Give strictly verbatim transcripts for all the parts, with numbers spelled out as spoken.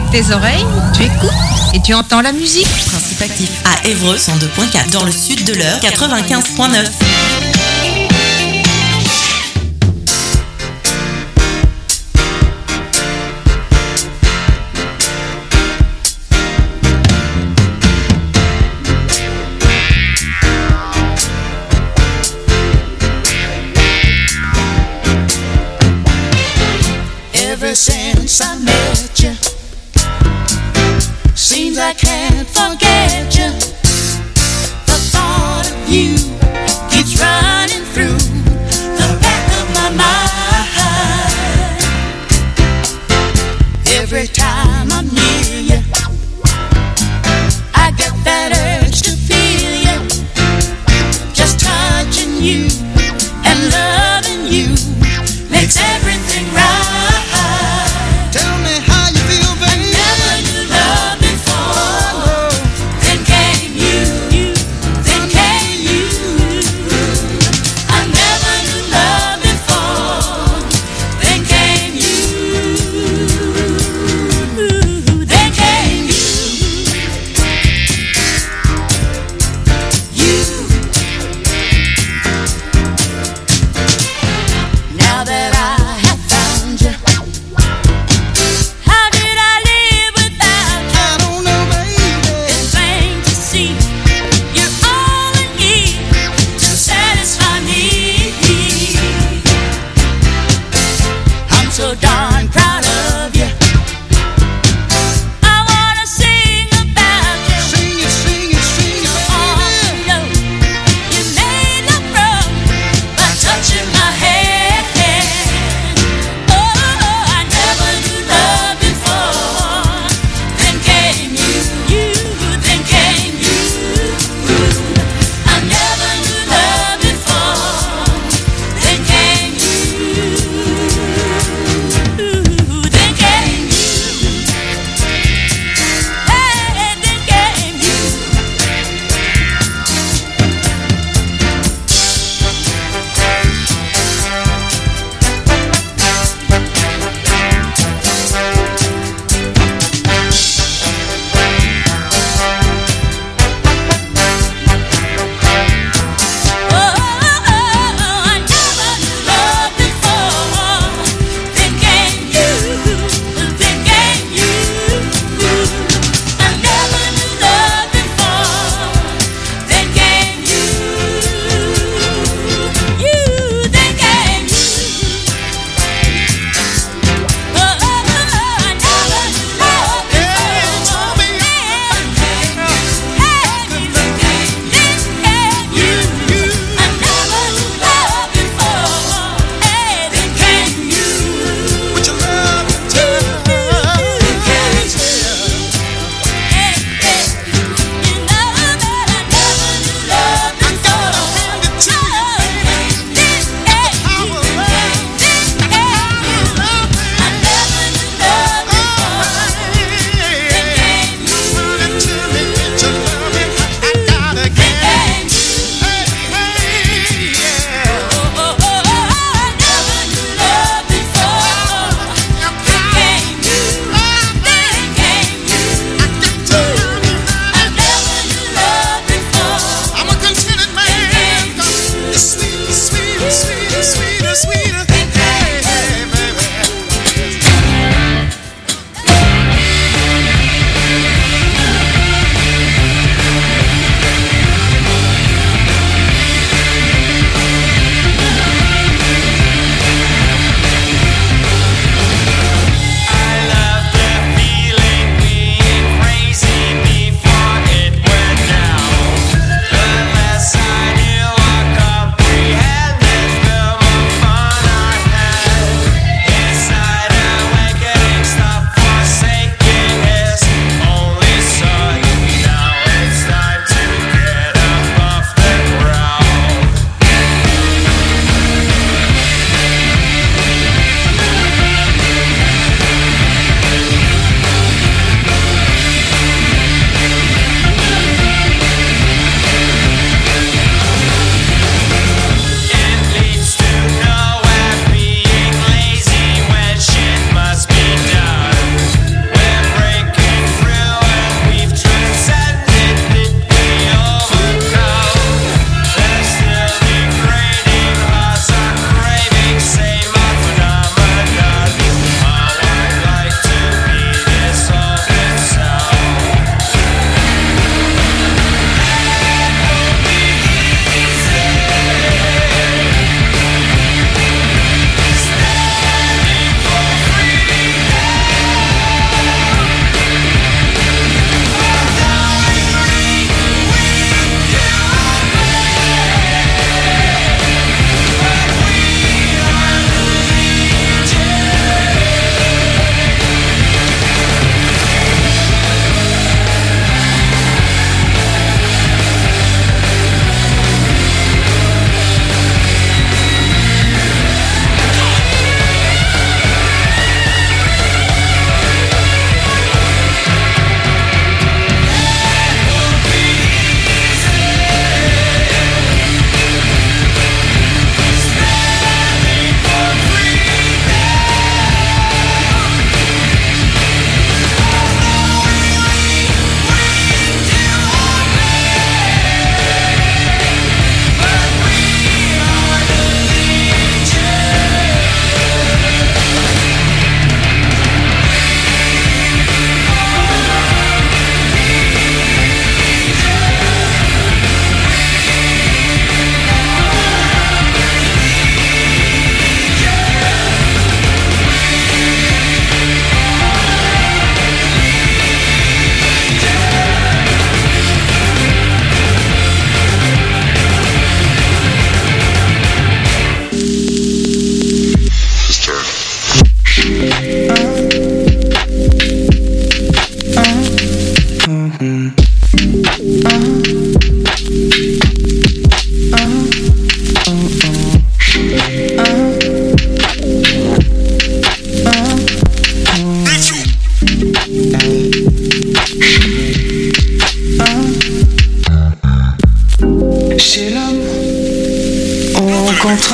tes oreilles, tu écoutes et tu entends la musique. Principe actif à Évreux cent deux point quatre, dans le sud de l'Eure quatre-vingt-quinze point neuf. Ever since I met you, seems I can't forget you. The thought of you keeps running through the back of my mind. Every time I'm near you, I get that urge to feel you. Just touching you and loving you makes everything right. Tell me how you feel, baby. I never knew love before. Then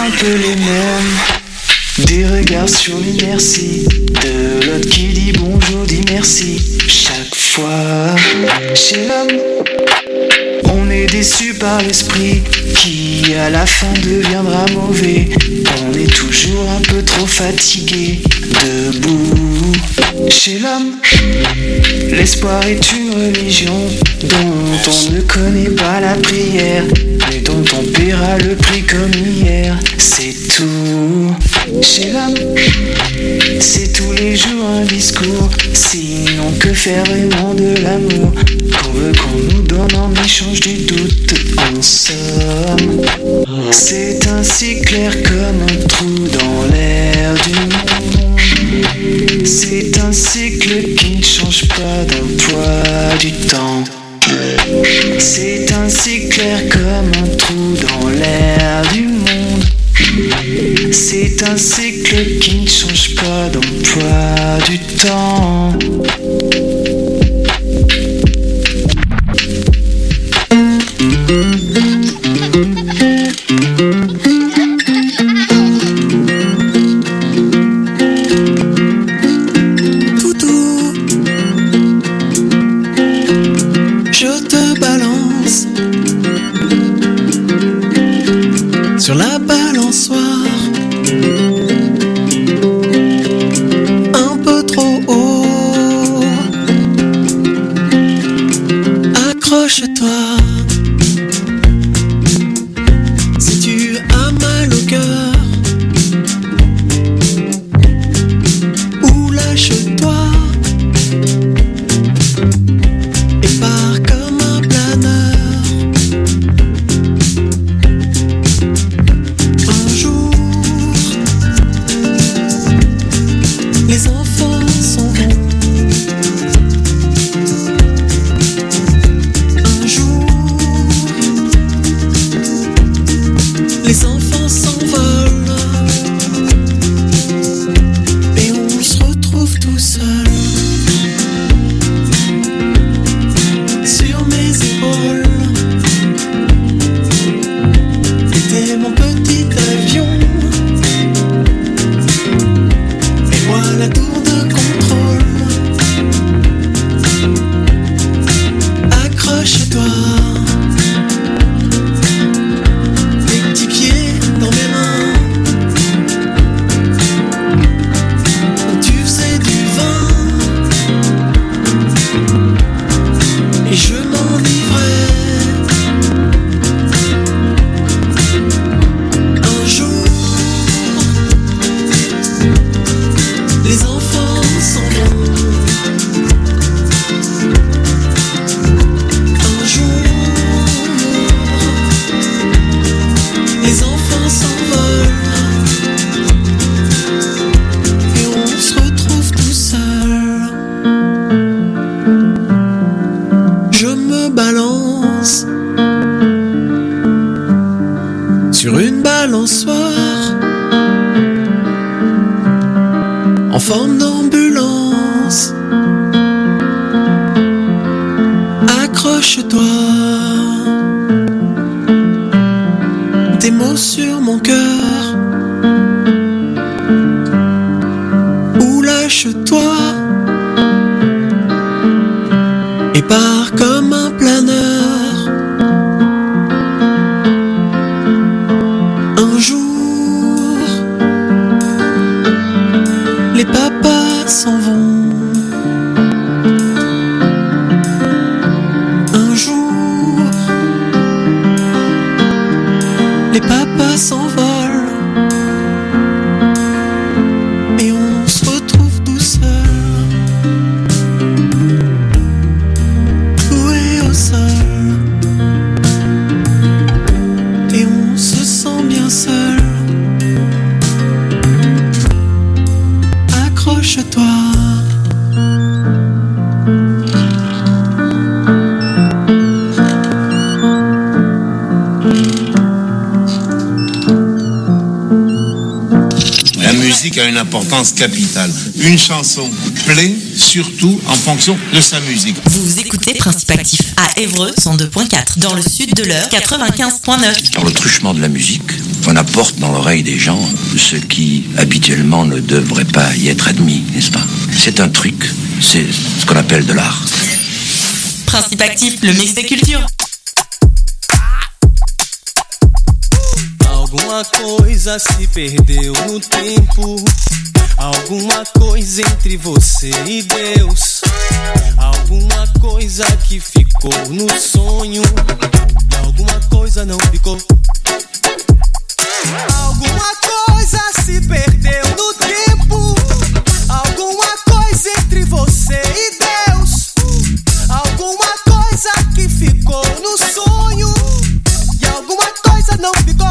un peu les mêmes. Des regards sur les merci, de l'autre qui dit bonjour, dit merci. Chaque fois, chez l'homme, on est déçu par l'esprit qui à la fin deviendra mauvais. On est toujours un peu trop fatigué, debout. Chez l'homme, l'espoir est une religion dont on ne connaît pas la prière, mais dont on paiera le prix comme hier. C'est tout. Chez l'homme, c'est tous les jours un discours. Sinon que faire vraiment de l'amour qu'on veut qu'on nous donne en échange du doute. En somme, c'est ainsi clair comme un trou dans l'air du monde. C'est un cycle qui ne change pas d'emploi du temps. C'est ainsi clair comme un trou dans l'air du monde. C'est un cycle qui ne change pas d'emploi du temps. Toutou, je te balance sur la balançoire. Un peu trop haut. Accroche-toi. Si tu as mal au cœur, ou lâche-toi et pars comme un planeur. Un jour, les enfants s'en vont. Un jour, les enfants s'envolent et on se retrouve tout seul sur mes épaules. Était mon petit avion et moi la tour de contrôle. Accroche-toi. Tes petits pieds dans mes mains. Tu faisais du vin et je m'enivrais. Un jour, les enfants s'en vont. Un jour, les enfants s'envolent et on se retrouve tout seul. Je me balance sur une balançoire en forme d'ambulance. Accroche-toi. Tes mots sur mon cœur, ou lâche-toi et pars comme un planeur. Un jour, les papas s'en vont. Un jour, les papas s'envolent et on se retrouve tout seul, cloué au sol, et on se sent bien seul. Accroche-toi. La musique a une importance capitale. Une chanson plaît surtout en fonction de sa musique. Vous écoutez Principe Actif à Évreux cent deux point quatre, dans le sud de l'Eure quatre-vingt-quinze point neuf. Dans le truchement de la musique, qu'on apporte dans l'oreille des gens ce qui habituellement ne devrait pas y être admis, n'est-ce pas? C'est un truc, c'est ce qu'on appelle de l'art. Principe actif, le mix des cultures. Alguma coisa se perdeu no tempo, alguma coisa entre você e Deus, alguma coisa que ficou no sonho e alguma coisa não ficou. Alguma coisa se perdeu no tempo, alguma coisa entre você e Deus, alguma coisa que ficou no sonho e alguma coisa não ficou.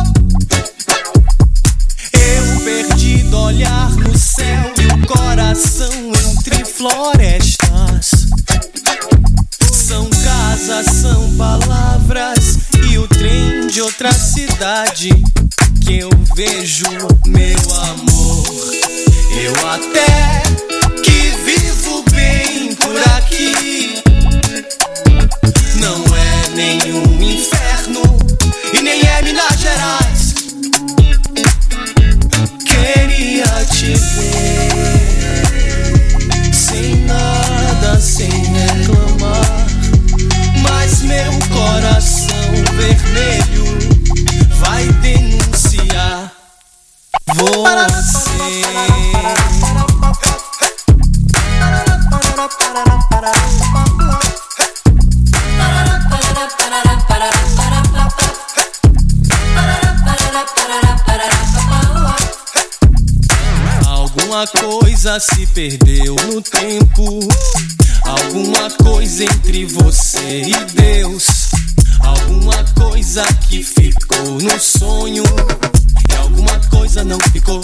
Eu perdido olhar no céu e o coração entre florestas. São casas, são palavras e o trem de outra cidade que eu vejo, meu amor. Eu até que vivo bem por aqui. Não é nenhum inferno e nem é Minas Gerais. Queria te ver sem nada, sem reclamar, mas meu coração vermelho vai denunciar você. Alguma coisa se perdeu no tempo, alguma coisa entre você e Deus, alguma coisa que ficou no sonho e alguma coisa não ficou.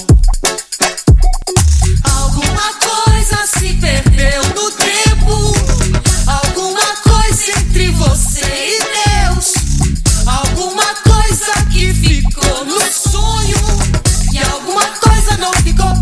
Alguma coisa se perdeu no tempo, alguma coisa entre você e Deus, alguma coisa que ficou no sonho e alguma coisa não ficou.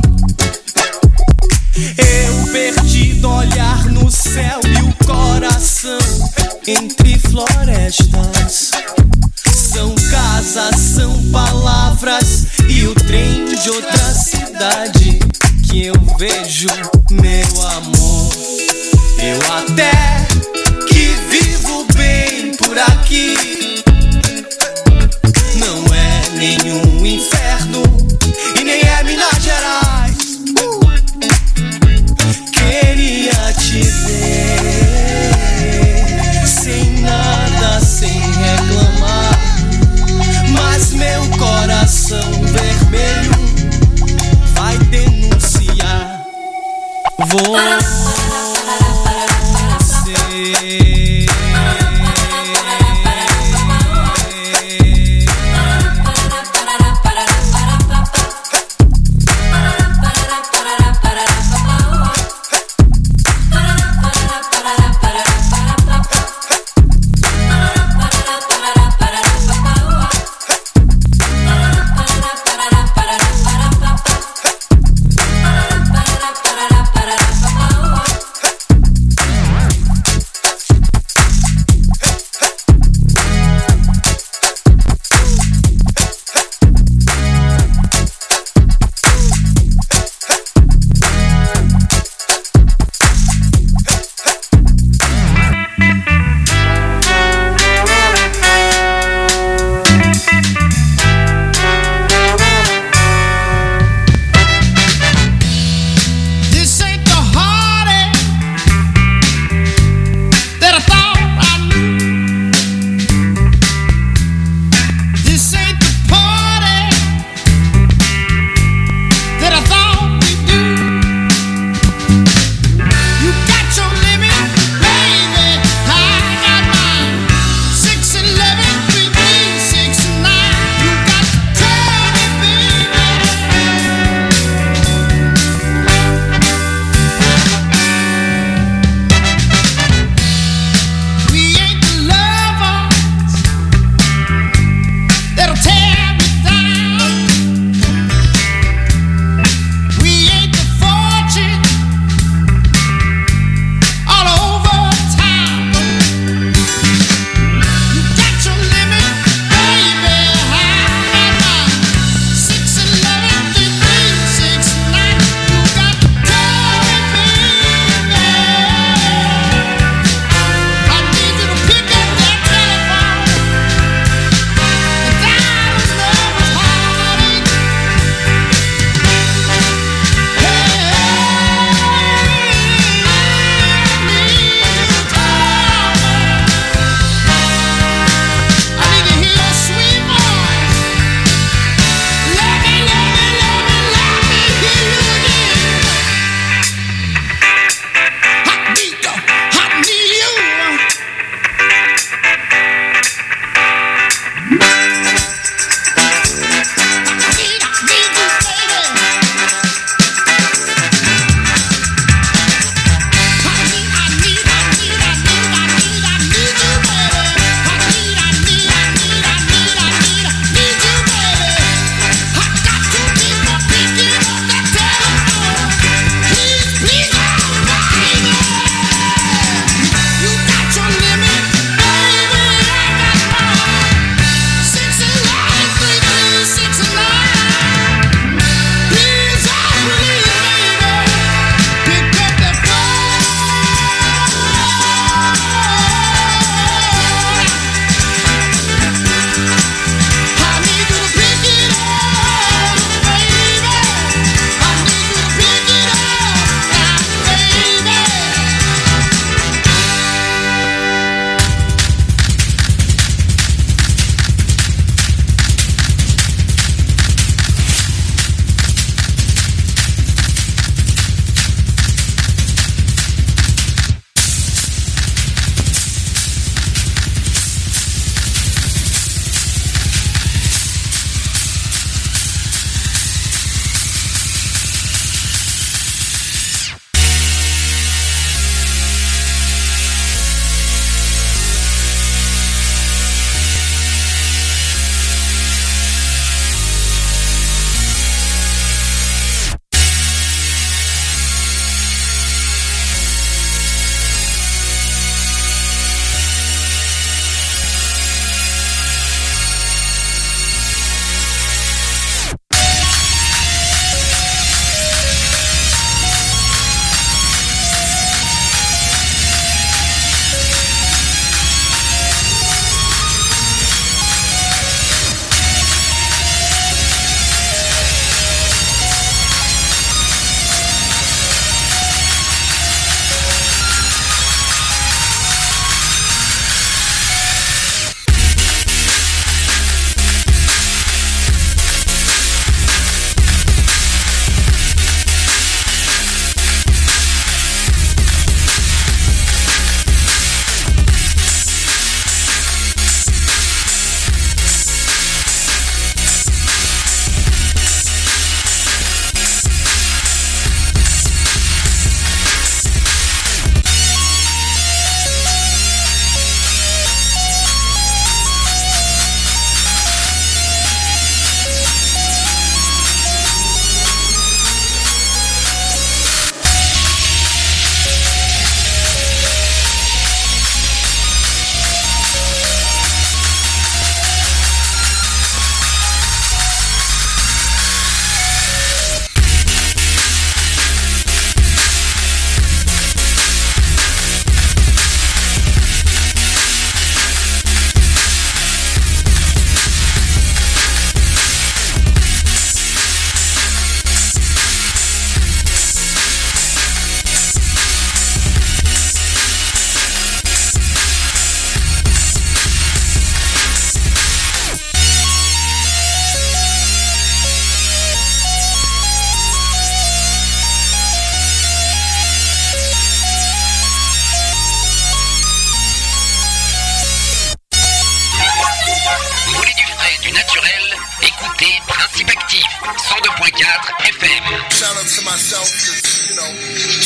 Eu perdido olhar no céu e o coração entre florestas. São casas, são palavras e o trem de outra cidade que eu vejo, meu amor. Eu até que vivo bem por aqui. Não é nenhum inferno e nem é Minas Gerais. uh! Queria te ver sem nada, sem reclamar, mas meu coração vermelho vai denunciar você.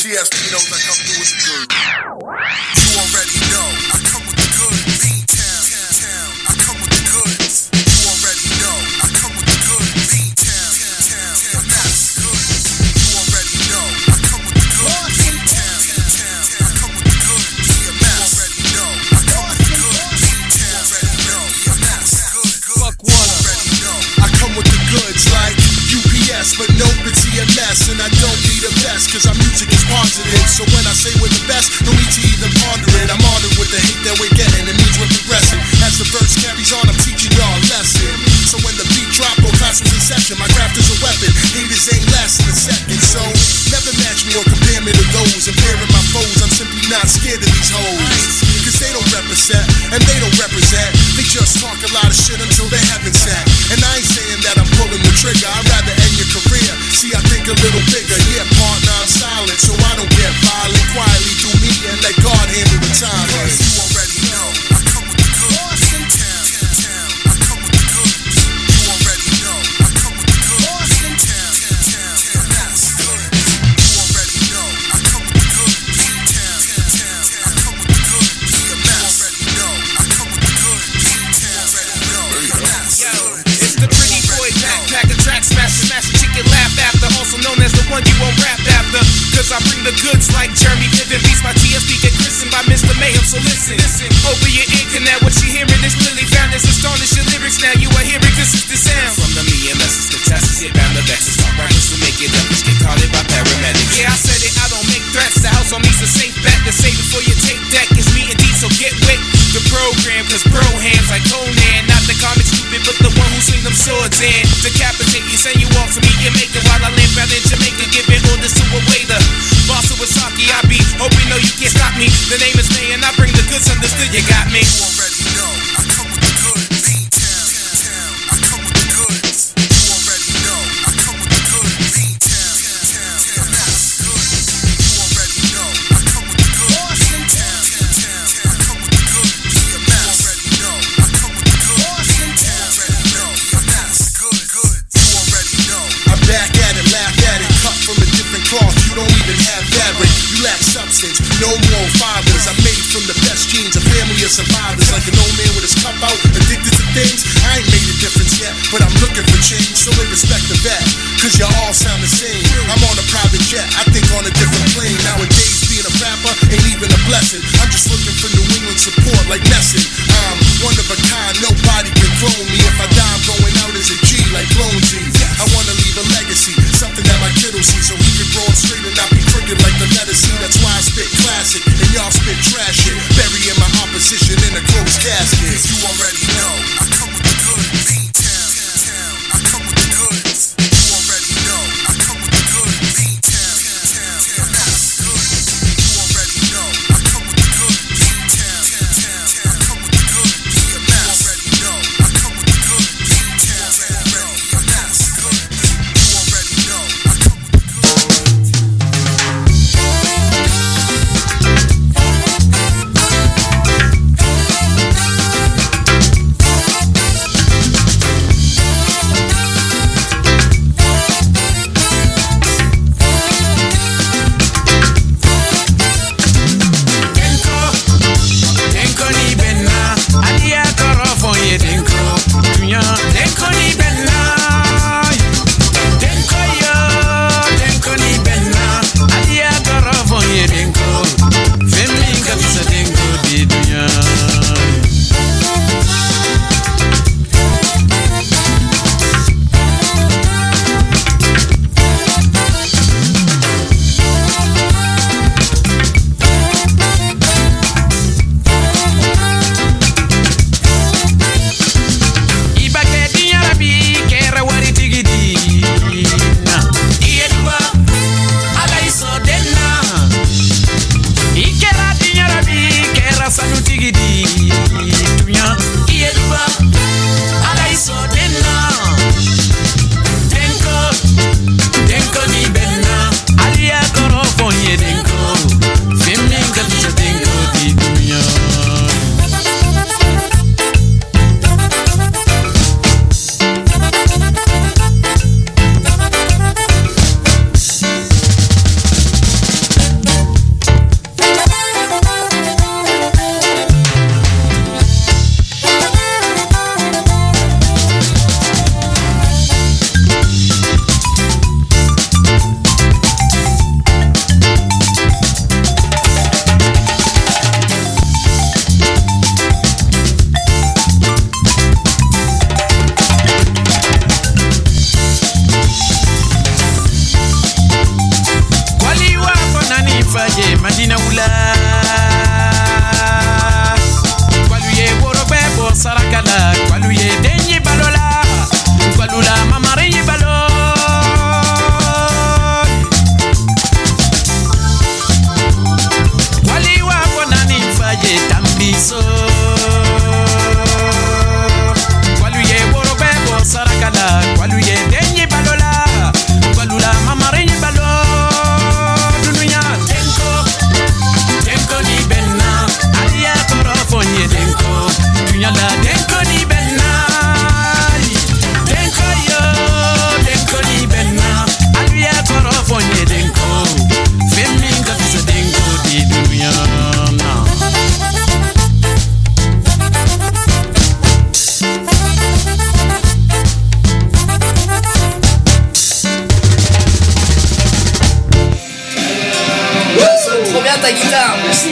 T S P knows I come through with the good. You already know I come with the good. Bean Town, town. I come with the goods. You already know I come with the good. Bean Town, town. I'm not good. You already know I come with the good. Bean Town, town. I come with the good. You already know I come with the good. Bean Town, already know I'm not good. Fuck what? Already know I come with the goods like U P S, but no T M S, and I don't need a vest, cause our music is positive. So when I say we're the best, no need to even ponder it. I'm honored with the hate that we're getting, it means we're progressing. As the verse carries on, I'm teaching y'all a lesson. So when the beat drop, or class was in session, my craft is a weapon. Haters ain't less in a second, so never match me or compare me to those. Impairing my foes, I'm simply not scared of these hoes. Cause they don't represent, and they don't represent. They just talk a lot of shit until they haven't said. And I ain't saying that I'm pulling the trigger, I'd rather end your career. See, I think a little bigger, yeah, partner, I'm silent, so I don't get violent. Quietly do me and let God handle the time. Cause you already know I come with the goods. Bean Town, town. I come with the goods. You already know I come with the goods. Bean Town, town. That's good. You already know I come with the goods. Bean Town, town. I come with the goods. You already know I come with the goods. Bean Town, already know that's good. It's the pretty boy backpack, a track smasher, smasher chicken laugh after, also known as the one you won't rap after. Cause I bring the goods like Jeremy Piven beats. My T S P get christened by Mister Mayhem, so listen, listen. Open your ear canal, what you hearing is clearly found. It's astonish your lyrics now, you are hearing cause it's the sound. From the me and lessons to tests, it bound the vexes. My rappers will make it up, just get caught in by paramedics. Yeah, I said it, I don't make threats. The house on me's a safe bet. To save it for your tape deck is me and D, so get with the program. Cause bro hands like Conan, not the comic stupid, but the one who swing them swords in. Decapitate you, send you off to meet your maker while I lamp out in Jamaica, giving orders to a waiter. Boss of Wasaki, I be hoping no you can't stop me. The name is May and I bring the goods, understood you got me. You already know I come with the goods. Bean Town, town. I come with the goods. You already know I come with the goods. Bean Town, town. That's good. You already know I come with the goods. Bean Town, town. I come with the goods. You already know I come with the goods. Bean Town, already know that's good. Good. You already know I'm back at it, laugh at it, cut from a different cloth. You don't even have fabric. You lack substance. No more fathers. I'm made from the best genes. A family of survivors. Like an old man with his cup out, addicted to things. I ain't made a difference yet, but I'm looking for change. So they respect the vet, cause you all sound the same. I'm on a private jet, I think on a different plane. Nowadays being a rapper ain't even a blessing. I'm just looking for New England support like Nesson. I'm one of a kind, nobody can clone me. If I die, I'm going out as a G like Clone Z. I wanna leave a legacy, something that my kid will see, so he can grow up straight and not be crooked like the letter C. That's why I spit classic and y'all spit trash shit, burying my opposition in a closed casket. You already know I come with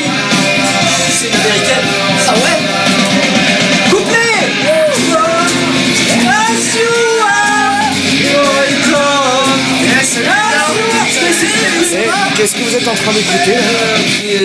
C'est une américaine. Ah ouais. Couplet. Qu'est-ce que vous êtes en train d'écouter là ?